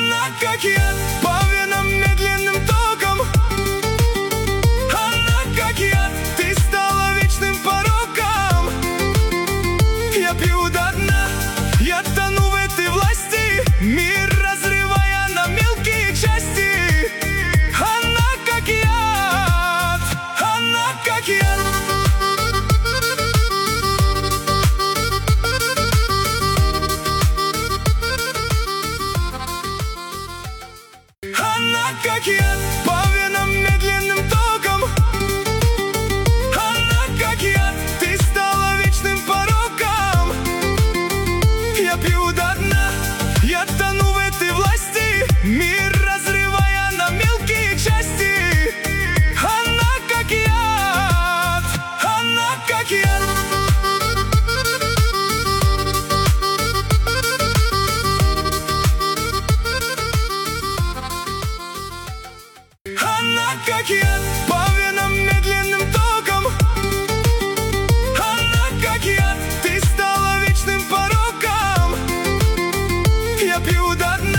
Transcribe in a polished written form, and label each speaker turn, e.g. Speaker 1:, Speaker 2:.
Speaker 1: Она как яд, по венам медленным током. Она как яд, ты стала вечным пороком. Я пью до дна, я тону в этой власти, мир разрывая на мелкие части. Она как яд, она как яд. Она как яд, по венам медленным током. Она как яд, ты стала вечным пороком. Я пью до дна, я тону в этой власти, мир разрывая на мелкие части. Она как яд, она как яд. Она как яд, по венам медленным током. Она как яд, ты стала вечным пороком. Я пью до дна.